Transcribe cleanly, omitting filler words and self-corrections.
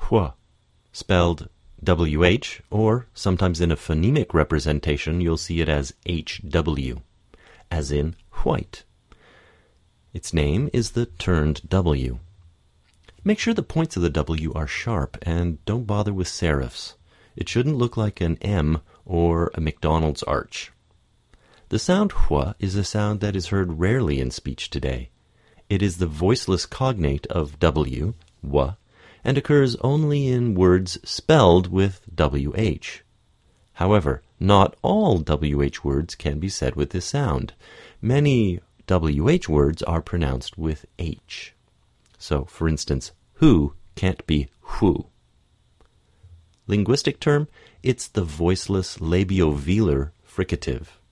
hua, spelled WH, or sometimes in a phonemic representation you'll see it as HW, as in white. Its name is the turned W. Make sure the points of the W are sharp and don't bother with serifs. It shouldn't look like an M or a McDonald's arch. The sound hua is a sound that is heard rarely in speech today. It is the voiceless cognate of W, wa, and occurs only in words spelled with WH. However, not all WH words can be said with this sound. Many WH words are pronounced with H. So, for instance, who can't be who. Linguistic term, it's the voiceless labiovelar fricative.